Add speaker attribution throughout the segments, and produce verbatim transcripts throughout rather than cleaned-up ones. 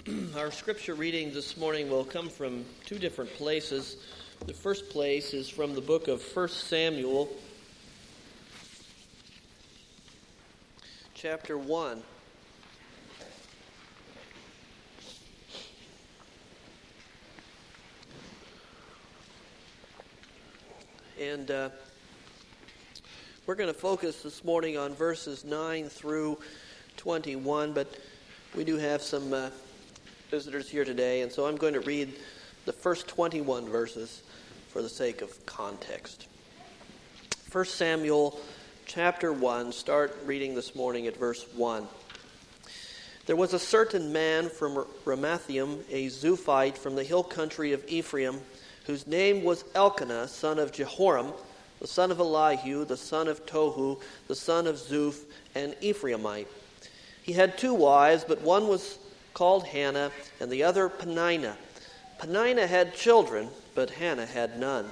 Speaker 1: Our scripture reading this morning will come from two different places. The first place is from the book of First Samuel, chapter one. And uh, we're going to focus this morning on verses nine through twenty-one, but we do have some uh, visitors here today, and so I'm going to read the first twenty-one verses for the sake of context. First Samuel chapter one, start reading this morning at verse one. There was a certain man from Ramathaim, a Zuphite from the hill country of Ephraim, whose name was Elkanah, son of Jehoram, the son of Elihu, the son of Tohu, the son of Zuph, an Ephraimite. He had two wives, but one was called Hannah, and the other Peninnah. Peninnah had children, but Hannah had none.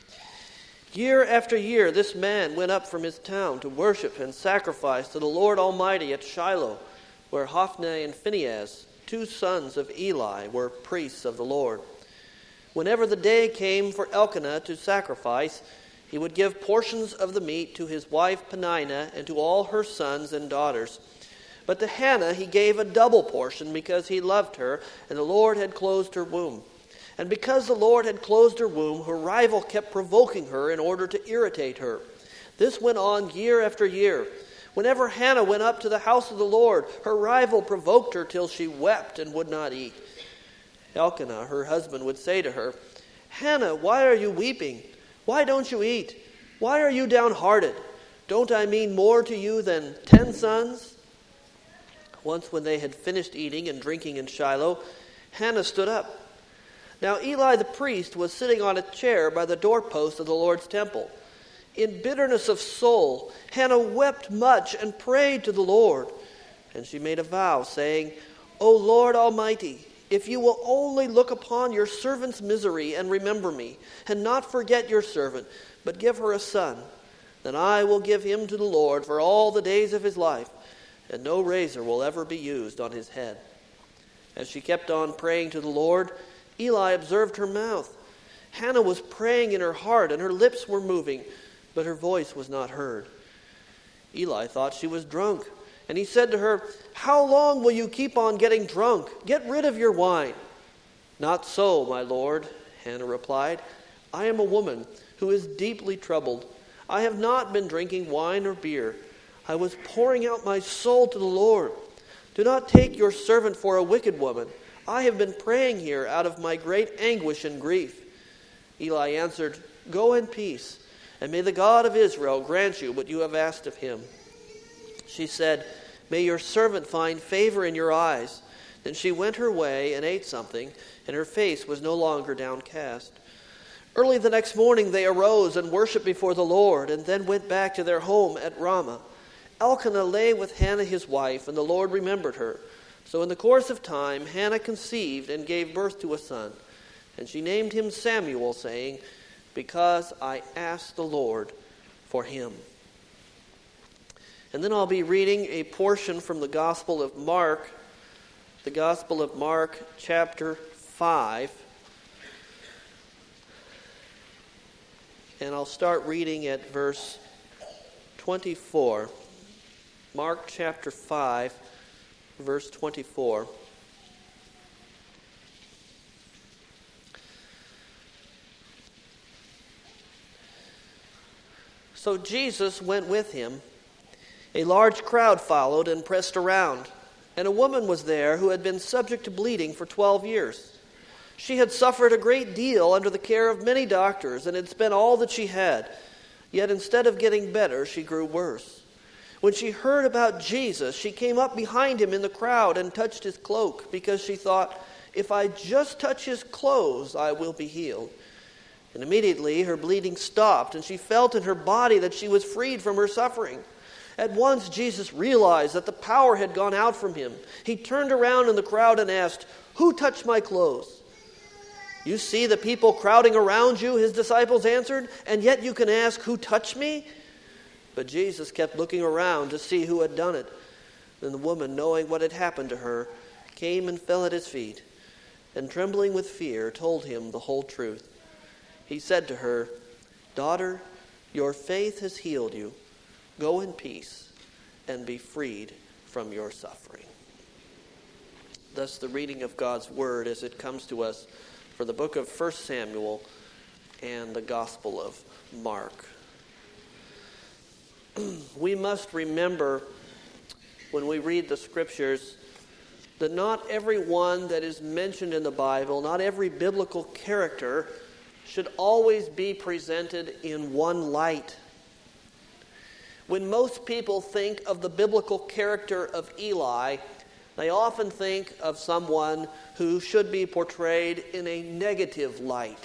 Speaker 1: Year after year, this man went up from his town to worship and sacrifice to the Lord Almighty at Shiloh, where Hophni and Phinehas, two sons of Eli, were priests of the Lord. Whenever the day came for Elkanah to sacrifice, he would give portions of the meat to his wife Peninnah and to all her sons and daughters. But to Hannah he gave a double portion because he loved her, and the Lord had closed her womb. And because the Lord had closed her womb, her rival kept provoking her in order to irritate her. This went on year after year. Whenever Hannah went up to the house of the Lord, her rival provoked her till she wept and would not eat. Elkanah, her husband, would say to her, "Hannah, why are you weeping? Why don't you eat? Why are you downhearted? Don't I mean more to you than ten sons?" Once when they had finished eating and drinking in Shiloh, Hannah stood up. Now Eli the priest was sitting on a chair by the doorpost of the Lord's temple. In bitterness of soul, Hannah wept much and prayed to the Lord. And she made a vow, saying, "O Lord Almighty, if you will only look upon your servant's misery and remember me, and not forget your servant, but give her a son, then I will give him to the Lord for all the days of his life, and no razor will ever be used on his head." As she kept on praying to the Lord, Eli observed her mouth. Hannah was praying in her heart, and her lips were moving, but her voice was not heard. Eli thought she was drunk, and he said to her, "How long will you keep on getting drunk? Get rid of your wine." "Not so, my lord," Hannah replied. "I am a woman who is deeply troubled. I have not been drinking wine or beer. I was pouring out my soul to the Lord. Do not take your servant for a wicked woman. I have been praying here out of my great anguish and grief." Eli answered, "Go in peace, and may the God of Israel grant you what you have asked of him." She said, "May your servant find favor in your eyes." Then she went her way and ate something, and her face was no longer downcast. Early the next morning they arose and worshipped before the Lord, and then went back to their home at Ramah. Elkanah lay with Hannah his wife, and the Lord remembered her. So in the course of time, Hannah conceived and gave birth to a son. And she named him Samuel, saying, "Because I asked the Lord for him." And then I'll be reading a portion from the Gospel of Mark, the Gospel of Mark, chapter five. And I'll start reading at verse twenty-four. Mark chapter five, verse twenty-four. So Jesus went with him. A large crowd followed and pressed around, and a woman was there who had been subject to bleeding for twelve years. She had suffered a great deal under the care of many doctors and had spent all that she had. Yet instead of getting better, she grew worse. When she heard about Jesus, she came up behind him in the crowd and touched his cloak, because she thought, "If I just touch his clothes, I will be healed." And immediately her bleeding stopped, and she felt in her body that she was freed from her suffering. At once Jesus realized that the power had gone out from him. He turned around in the crowd and asked, "Who touched my clothes?" "You see the people crowding around you," his disciples answered, "and yet you can ask, 'Who touched me?'" But Jesus kept looking around to see who had done it. Then the woman, knowing what had happened to her, came and fell at his feet, and trembling with fear told him the whole truth. He said to her, "Daughter, your faith has healed you. Go in peace and be freed from your suffering." Thus the reading of God's word as it comes to us for the book of First Samuel and the Gospel of Mark. We must remember when we read the scriptures that not everyone that is mentioned in the Bible, not every biblical character should always be presented in one light. When most people think of the biblical character of Eli, they often think of someone who should be portrayed in a negative light.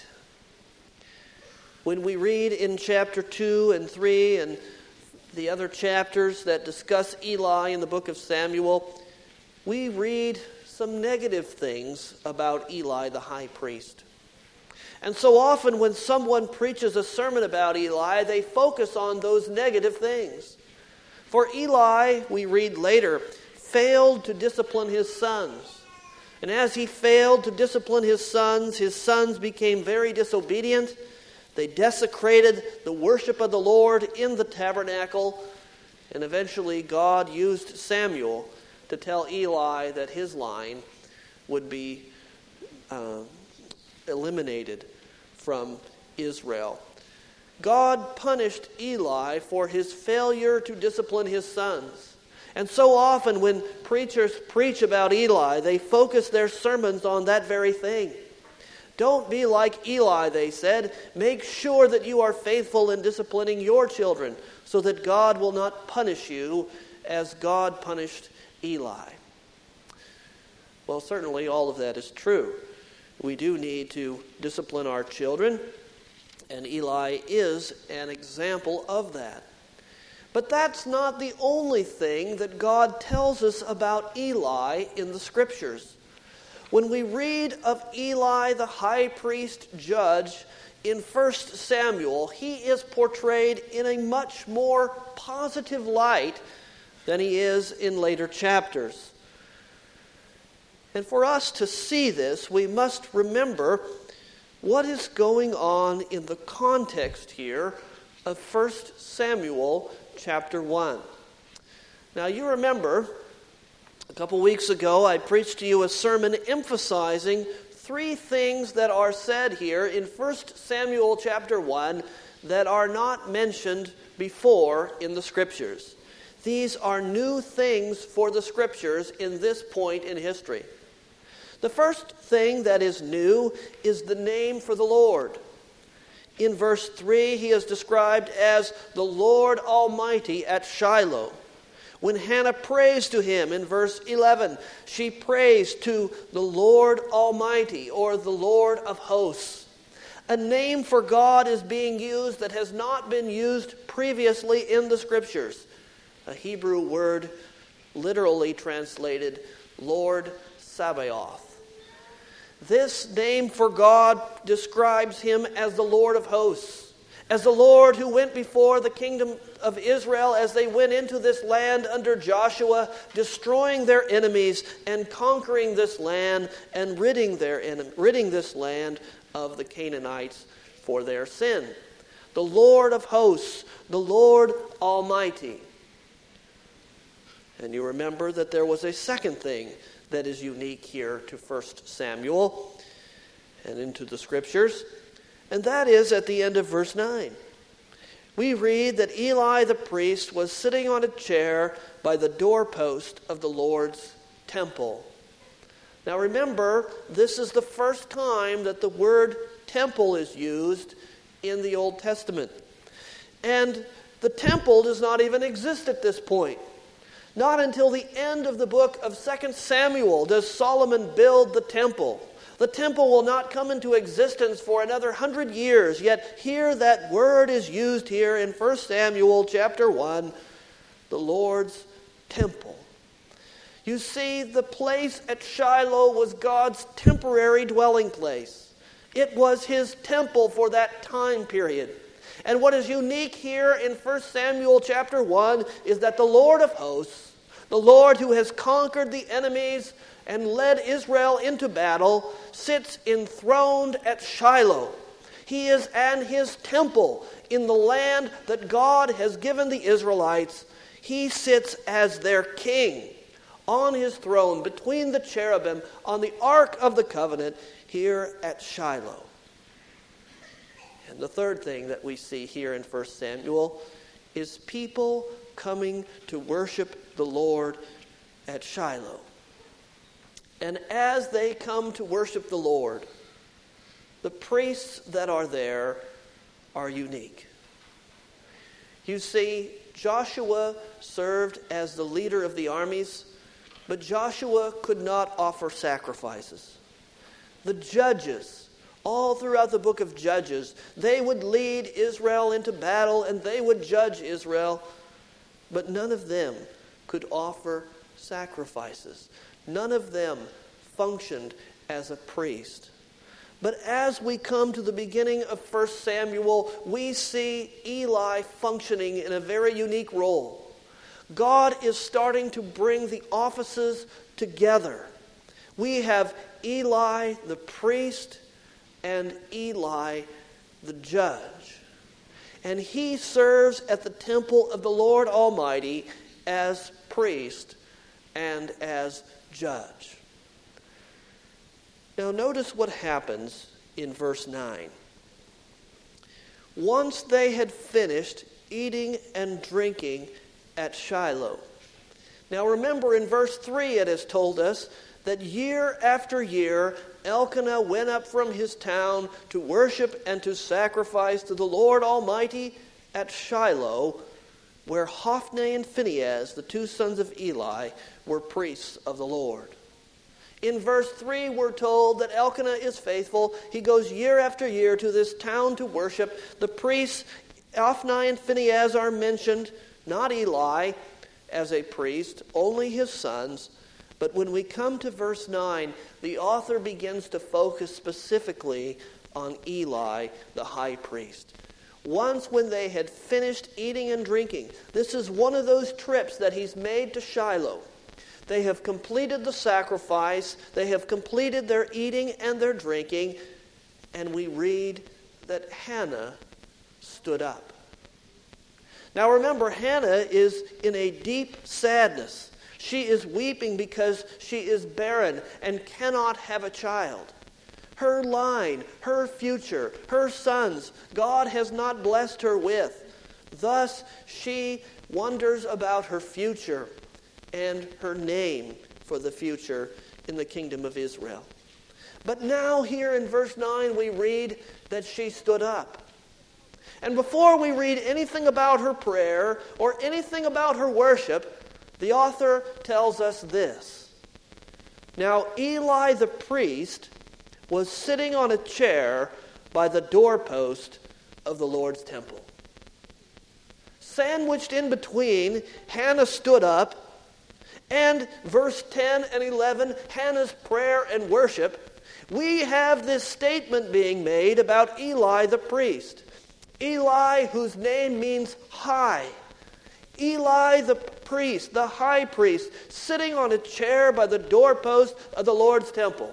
Speaker 1: When we read in chapter two and three and the other chapters that discuss Eli in the book of Samuel, we read some negative things about Eli the high priest. And so often when someone preaches a sermon about Eli, they focus on those negative things. For Eli, we read later, failed to discipline his sons. And as he failed to discipline his sons, his sons became very disobedient. They desecrated the worship of the Lord in the tabernacle. And eventually God used Samuel to tell Eli that his line would be uh, eliminated from Israel. God punished Eli for his failure to discipline his sons. And so often when preachers preach about Eli, they focus their sermons on that very thing. Don't be like Eli, they said. Make sure that you are faithful in disciplining your children so that God will not punish you as God punished Eli. Well, certainly all of that is true. We do need to discipline our children, and Eli is an example of that. But that's not the only thing that God tells us about Eli in the Scriptures. When we read of Eli, the high priest judge, in First Samuel, he is portrayed in a much more positive light than he is in later chapters. And for us to see this, we must remember what is going on in the context here of First Samuel chapter one. Now you remember, a couple weeks ago I preached to you a sermon emphasizing three things that are said here in First Samuel chapter one that are not mentioned before in the Scriptures. These are new things for the Scriptures in this point in history. The first thing that is new is the name for the Lord. In verse three, he is described as the Lord Almighty at Shiloh. When Hannah prays to him in verse eleven, she prays to the Lord Almighty, or the Lord of hosts. A name for God is being used that has not been used previously in the Scriptures. A Hebrew word literally translated Lord Sabaoth. This name for God describes him as the Lord of hosts, as the Lord who went before the kingdom of Israel as they went into this land under Joshua, destroying their enemies and conquering this land and ridding their enem- ridding this land of the Canaanites for their sin. The Lord of hosts, the Lord Almighty. And you remember that there was a second thing that is unique here to First Samuel and into the Scriptures, and that is at the end of verse nine. We read that Eli the priest was sitting on a chair by the doorpost of the Lord's temple. Now remember, this is the first time that the word temple is used in the Old Testament. And the temple does not even exist at this point. Not until the end of the book of Second Samuel does Solomon build the temple. The temple will not come into existence for another hundred years, yet here that word is used here in First Samuel chapter one, the Lord's temple. You see, the place at Shiloh was God's temporary dwelling place. It was his temple for that time period. And what is unique here in First Samuel chapter one is that the Lord of hosts, The Lord who has conquered the enemies and led Israel into battle sits enthroned at Shiloh. He is in his temple in the land that God has given the Israelites. He sits as their king on his throne between the cherubim on the Ark of the Covenant here at Shiloh. And the third thing that we see here in First Samuel is people coming to worship the Lord at Shiloh. And as they come to worship the Lord, the priests that are there are unique. You see, Joshua served as the leader of the armies, but Joshua could not offer sacrifices. The judges, all throughout the book of Judges, they would lead Israel into battle and they would judge Israel, but none of them could offer sacrifices. None of them functioned as a priest. But as we come to the beginning of First Samuel, we see Eli functioning in a very unique role. God is starting to bring the offices together. We have Eli the priest and Eli the judge. And he serves at the temple of the Lord Almighty as priest and as judge. Now notice what happens in verse nine. Once they had finished eating and drinking at Shiloh. Now remember, in verse three it has told us that year after year Elkanah went up from his town to worship and to sacrifice to the Lord Almighty at Shiloh, where Hophni and Phinehas, the two sons of Eli, were priests of the Lord. In verse three, we're told that Elkanah is faithful. He goes year after year to this town to worship. The priests, Hophni and Phinehas, are mentioned, not Eli as a priest, only his sons. But when we come to verse nine, the author begins to focus specifically on Eli, the high priest. Once when they had finished eating and drinking, this is one of those trips that he's made to Shiloh. They have completed the sacrifice. They have completed their eating and their drinking. And we read that Hannah stood up. Now remember, Hannah is in a deep sadness. She is weeping because she is barren and cannot have a child. Her line, her future, her sons, God has not blessed her with. Thus, she wonders about her future and her name for the future in the kingdom of Israel. But now here in verse nine we read that she stood up. And before we read anything about her prayer or anything about her worship, the author tells us this. Now Eli the priest was sitting on a chair by the doorpost of the Lord's temple. Sandwiched in between, Hannah stood up. And verse ten and eleven, Hannah's prayer and worship, we have this statement being made about Eli the priest. Eli, whose name means high. Eli the priest, the high priest, sitting on a chair by the doorpost of the Lord's temple.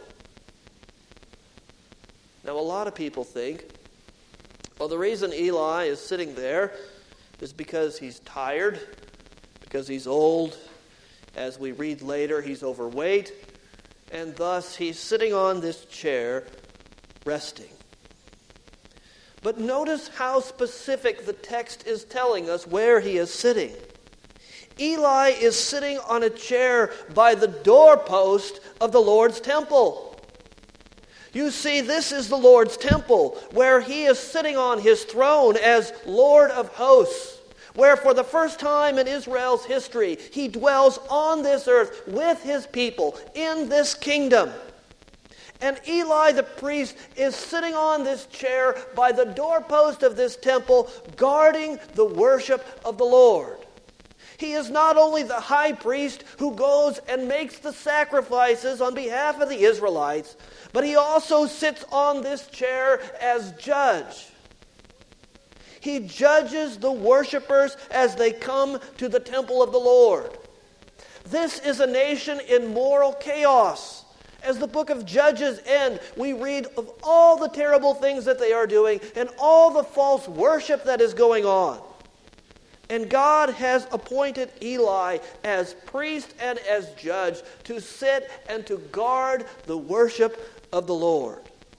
Speaker 1: Now a lot of people think, well, the reason Eli is sitting there is because he's tired, because he's old. As we read later, he's overweight, and thus he's sitting on this chair, resting. But notice how specific the text is telling us where he is sitting. Eli is sitting on a chair by the doorpost of the Lord's temple. You see, this is the Lord's temple, where he is sitting on his throne as Lord of hosts, where for the first time in Israel's history, he dwells on this earth with his people in this kingdom. And Eli the priest is sitting on this chair by the doorpost of this temple, guarding the worship of the Lord. He is not only the high priest who goes and makes the sacrifices on behalf of the Israelites, but he also sits on this chair as judge. He judges the worshipers as they come to the temple of the Lord. This is a nation in moral chaos. As the book of Judges ends, we read of all the terrible things that they are doing and all the false worship that is going on. And God has appointed Eli as priest and as judge to sit and to guard the worship of the Lord.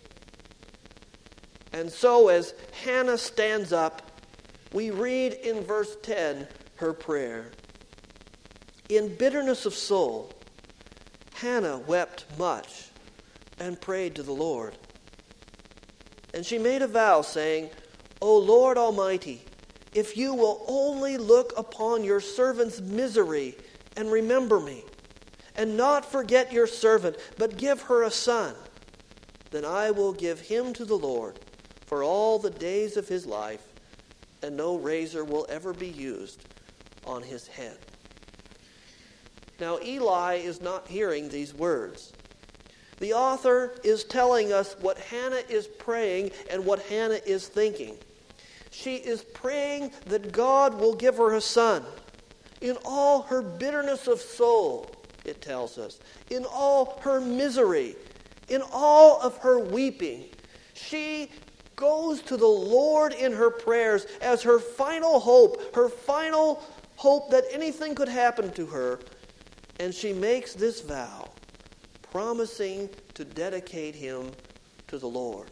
Speaker 1: And so as Hannah stands up, we read in verse ten her prayer. In bitterness of soul, Hannah wept much and prayed to the Lord. And she made a vow, saying, O Lord Almighty, if you will only look upon your servant's misery and remember me, and not forget your servant, but give her a son, then I will give him to the Lord for all the days of his life, and no razor will ever be used on his head. Now Eli is not hearing these words. The author is telling us what Hannah is praying and what Hannah is thinking. She is praying that God will give her a son. In all her bitterness of soul, it tells us, in all her misery, in all of her weeping, she goes to the Lord in her prayers as her final hope, her final hope that anything could happen to her. And she makes this vow, promising to dedicate him to the Lord.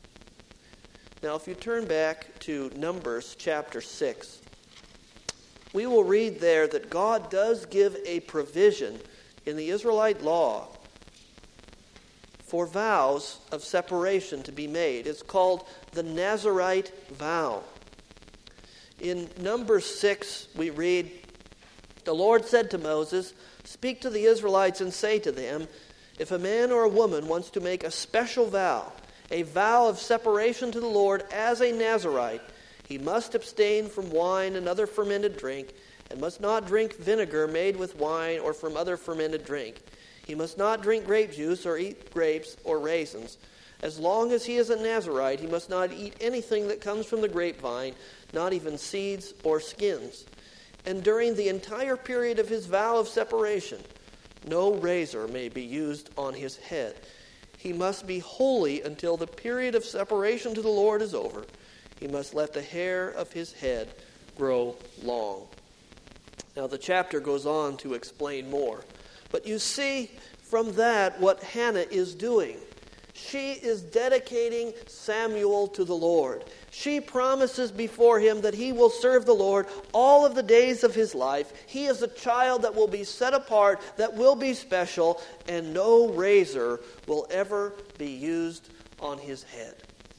Speaker 1: Now, if you turn back to Numbers chapter six, we will read there that God does give a provision in the Israelite law for vows of separation to be made. It's called the Nazirite vow. In Numbers six, we read, the Lord said to Moses, speak to the Israelites and say to them, if a man or a woman wants to make a special vow, a vow of separation to the Lord as a Nazirite, he must abstain from wine and other fermented drink, and must not drink vinegar made with wine or from other fermented drink. He must not drink grape juice or eat grapes or raisins. As long as he is a Nazirite, he must not eat anything that comes from the grapevine, not even seeds or skins. And during the entire period of his vow of separation, no razor may be used on his head. He must be holy until the period of separation to the Lord is over. He must let the hair of his head grow long. Now the chapter goes on to explain more. But you see from that what Hannah is doing. She is dedicating Samuel to the Lord. She promises before him that he will serve the Lord all of the days of his life. He is a child that will be set apart, that will be special, and no razor will ever be used on his head.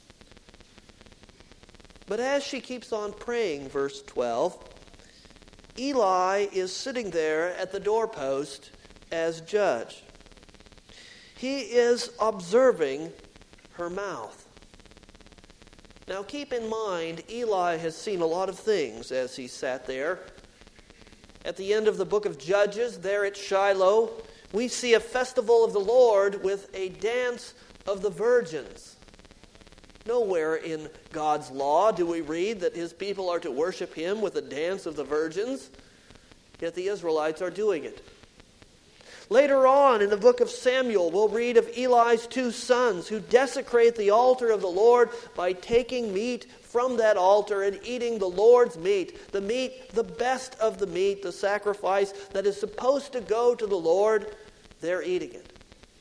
Speaker 1: But as she keeps on praying, verse twelve, Eli is sitting there at the doorpost as judge. He is observing her mouth. Now keep in mind, Eli has seen a lot of things as he sat there. At the end of the book of Judges, there at Shiloh, we see a festival of the Lord with a dance of the virgins. Nowhere in God's law do we read that his people are to worship him with a dance of the virgins, yet the Israelites are doing it. Later on in the book of Samuel, we'll read of Eli's two sons who desecrate the altar of the Lord by taking meat from that altar and eating the Lord's meat. The meat, the best of the meat, the sacrifice that is supposed to go to the Lord, they're eating it.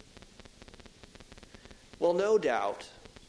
Speaker 1: Well, no doubt,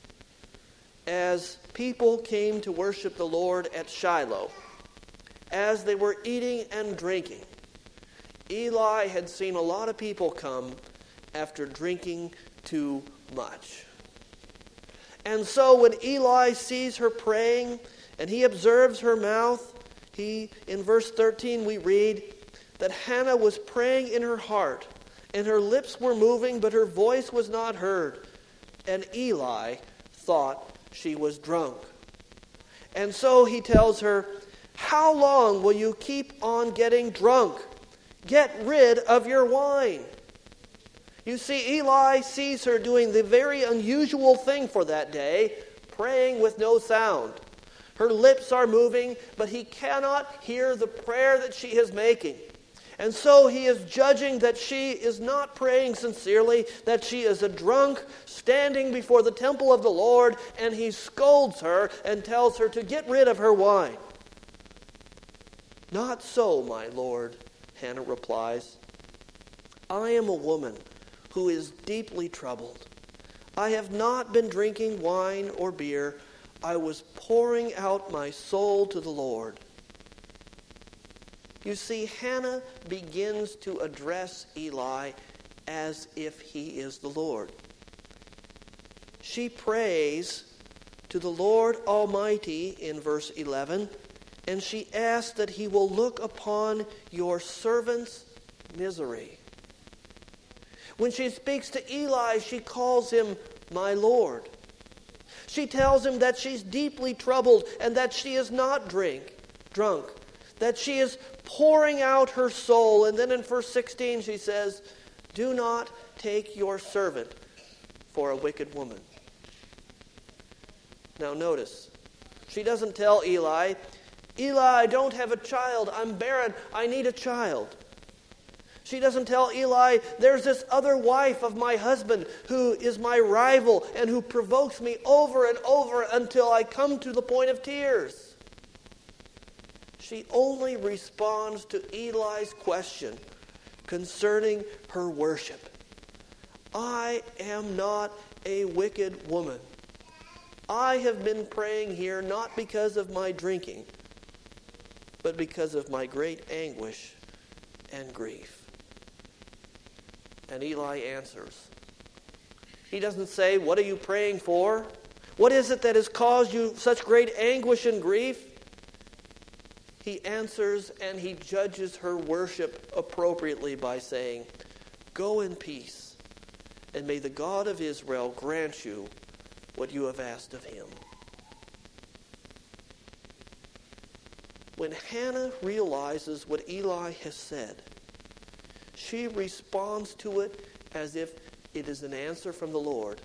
Speaker 1: as people came to worship the Lord at Shiloh, as they were eating and drinking, Eli had seen a lot of people come after drinking too much. And so when Eli sees her praying and he observes her mouth, he, in verse thirteen, we read that Hannah was praying in her heart, and her lips were moving, but her voice was not heard. And Eli thought she was drunk. And so he tells her, how long will you keep on getting drunk? Get rid of your wine. You see, Eli sees her doing the very unusual thing for that day, praying with no sound. Her lips are moving, but he cannot hear the prayer that she is making. And so he is judging that she is not praying sincerely, that she is a drunk standing before the temple of the Lord, and he scolds her and tells her to get rid of her wine. "Not so, my lord," Hannah replies. "I am a woman who is deeply troubled. I have not been drinking wine or beer. I was pouring out my soul to the Lord." You see, Hannah begins to address Eli as if he is the Lord. She prays to the Lord Almighty in verse eleven, and she asks that he will look upon your servant's misery. When she speaks to Eli, she calls him my Lord. She tells him that she's deeply troubled and that she is not drink, drunk, that she is pouring out her soul. And then in verse sixteen she says, "Do not take your servant for a wicked woman." Now notice, she doesn't tell Eli, "Eli, I don't have a child. I'm barren. I need a child." She doesn't tell Eli, "There's this other wife of my husband who is my rival and who provokes me over and over until I come to the point of tears." She only responds to Eli's question concerning her worship. "I am not a wicked woman. I have been praying here not because of my drinking, but because of my great anguish and grief." And Eli answers. He doesn't say, "What are you praying for? What is it that has caused you such great anguish and grief?" He answers and he judges her worship appropriately by saying, "Go in peace, and may the God of Israel grant you what you have asked of him." When Hannah realizes what Eli has said, she responds to it as if it is an answer from the Lord.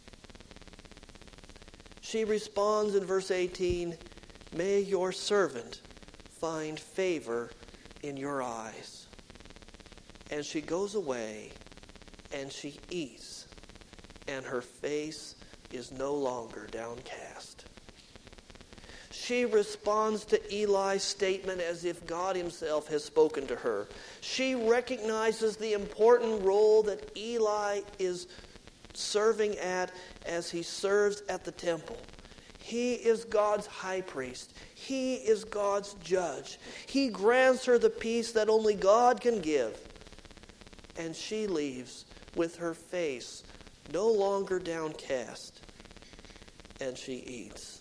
Speaker 1: She responds in verse eighteen, "May your servant find favor in your eyes." And she goes away and she eats, and her face is no longer downcast. She responds to Eli's statement as if God himself has spoken to her. She recognizes the important role that Eli is serving at as he serves at the temple. He is God's high priest. He is God's judge. He grants her the peace that only God can give. And she leaves with her face no longer downcast, and she eats.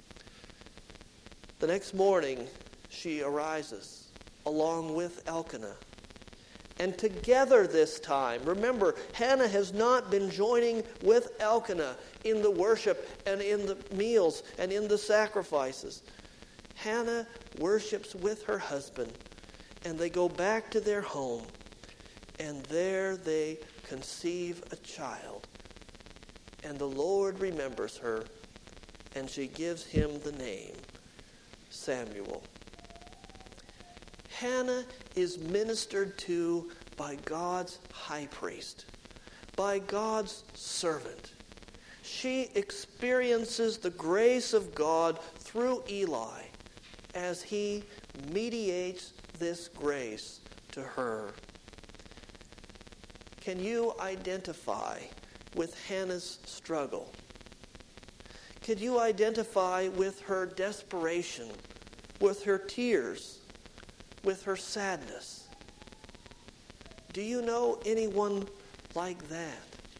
Speaker 1: The next morning, she arises along with Elkanah. And together this time, remember, Hannah has not been joining with Elkanah in the worship and in the meals and in the sacrifices. Hannah worships with her husband, and they go back to their home, and there they conceive a child. And the Lord remembers her, and she gives him the name Samuel. Hannah is ministered to by God's high priest, by God's servant. She experiences the grace of God through Eli as he mediates this grace to her. Can you identify with Hannah's struggle? Can you identify with her desperation, with her tears, with her sadness? Do you know anyone like that?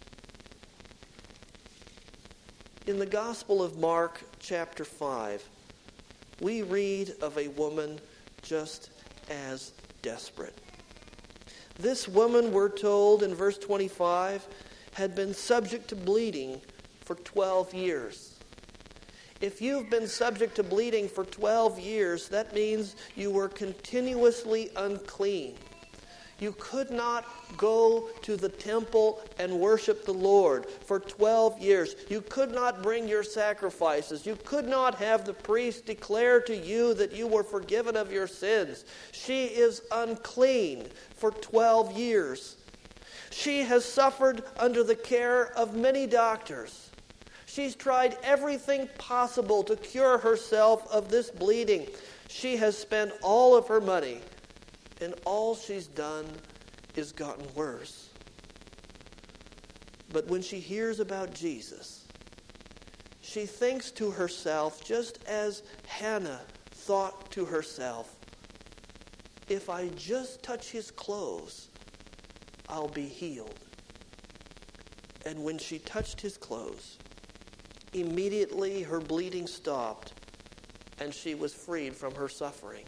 Speaker 1: In the Gospel of Mark, chapter five, we read of a woman just as desperate. This woman, we're told in verse twenty-five, had been subject to bleeding for twelve years. If you've been subject to bleeding for twelve years, that means you were continuously unclean. You could not go to the temple and worship the Lord for twelve years. You could not bring your sacrifices. You could not have the priest declare to you that you were forgiven of your sins. She is unclean for twelve years. She has suffered under the care of many doctors. She's tried everything possible to cure herself of this bleeding. She has spent all of her money, and all she's done is gotten worse. But when she hears about Jesus, she thinks to herself, just as Hannah thought to herself, if I just touch his clothes, I'll be healed. And when she touched his clothes, immediately her bleeding stopped, and she was freed from her suffering.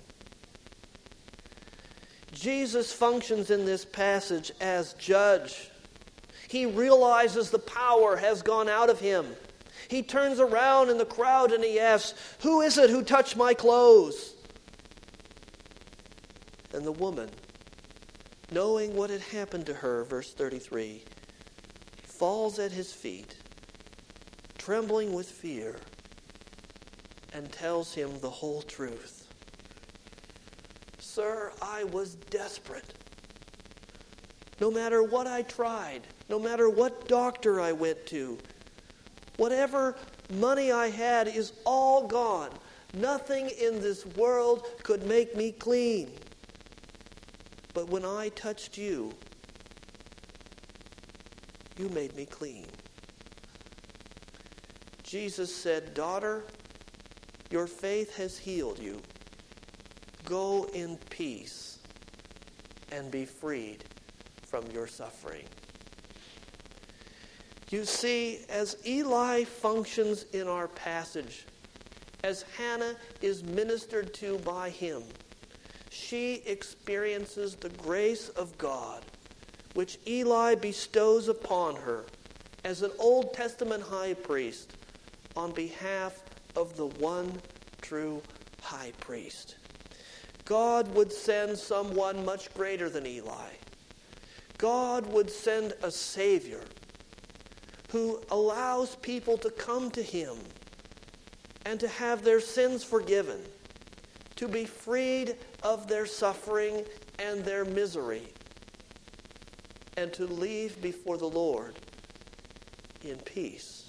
Speaker 1: Jesus functions in this passage as judge. He realizes the power has gone out of him. He turns around in the crowd and he asks, "Who is it who touched my clothes?" And the woman, knowing what had happened to her, verse thirty-three, falls at his feet, trembling with fear, and tells him the whole truth. "Sir, I was desperate. No matter what I tried, no matter what doctor I went to, whatever money I had is all gone. Nothing in this world could make me clean. But when I touched you, you made me clean." Jesus said, "Daughter, your faith has healed you. Go in peace and be freed from your suffering." You see, as Eli functions in our passage, as Hannah is ministered to by him, she experiences the grace of God, which Eli bestows upon her as an Old Testament high priest on behalf of the one true high priest. God would send someone much greater than Eli. God would send a Savior who allows people to come to him and to have their sins forgiven, to be freed of their suffering and their misery, and to leave before the Lord in peace.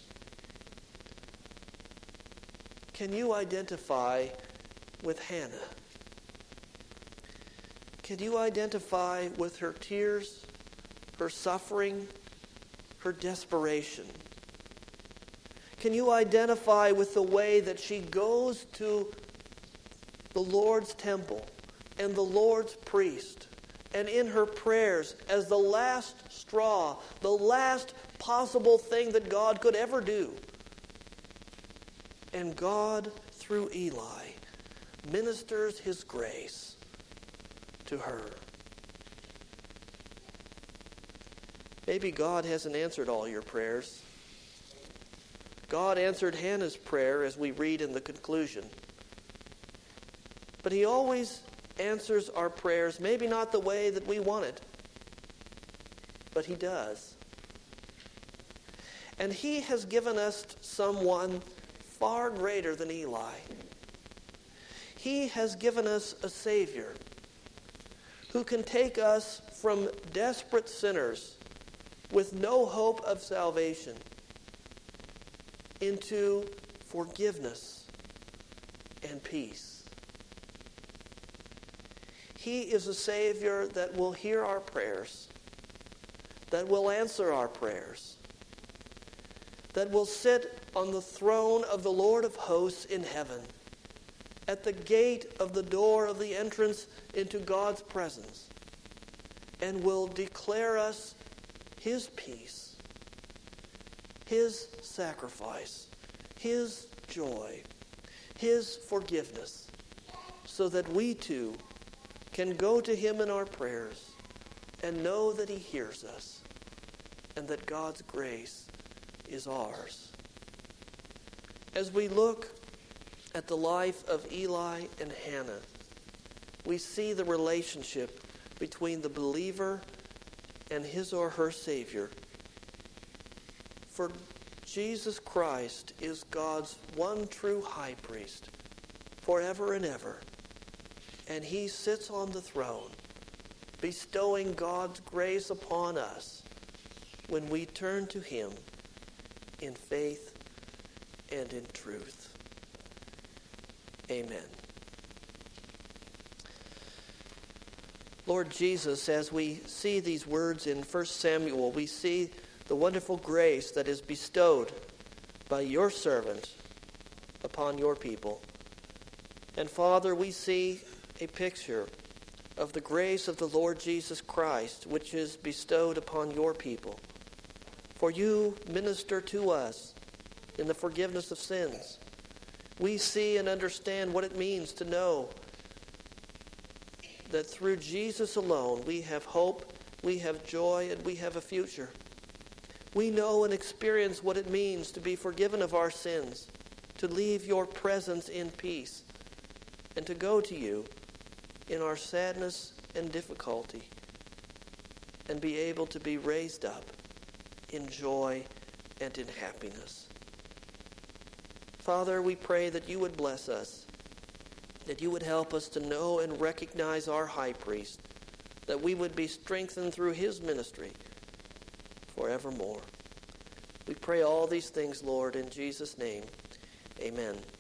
Speaker 1: Can you identify with Hannah? Can you identify with her tears, her suffering, her desperation? Can you identify with the way that she goes to the Lord's temple and the Lord's priest, and in her prayers as the last straw, the last possible thing that God could ever do? And God, through Eli, ministers his grace to her. Maybe God hasn't answered all your prayers. God answered Hannah's prayer, as we read in the conclusion. But he always answers our prayers, maybe not the way that we want it, but he does. And he has given us someone far greater than Eli. He has given us a Savior who can take us from desperate sinners with no hope of salvation into forgiveness and peace. He is a Savior that will hear our prayers, that will answer our prayers, that will sit on the throne of the Lord of hosts in heaven, at the gate of the door of the entrance into God's presence, and will declare us his peace, his sacrifice, his joy, his forgiveness, so that we too can go to him in our prayers and know that he hears us and that God's grace is ours. As we look at the life of Eli and Hannah, we see the relationship between the believer and his or her Savior. For Jesus Christ is God's one true high priest forever and ever. And he sits on the throne, bestowing God's grace upon us when we turn to him in faith and in truth. Amen. Lord Jesus, as we see these words in First Samuel, we see the wonderful grace that is bestowed by your servant upon your people. And Father, we see a picture of the grace of the Lord Jesus Christ, which is bestowed upon your people. For you minister to us in the forgiveness of sins. We see and understand what it means to know that through Jesus alone we have hope, we have joy, and we have a future. We know and experience what it means to be forgiven of our sins, to leave your presence in peace, and to go to you in our sadness and difficulty, and be able to be raised up in joy and in happiness. Father, we pray that you would bless us, that you would help us to know and recognize our high priest, that we would be strengthened through his ministry forevermore. We pray all these things, Lord, in Jesus' name. Amen.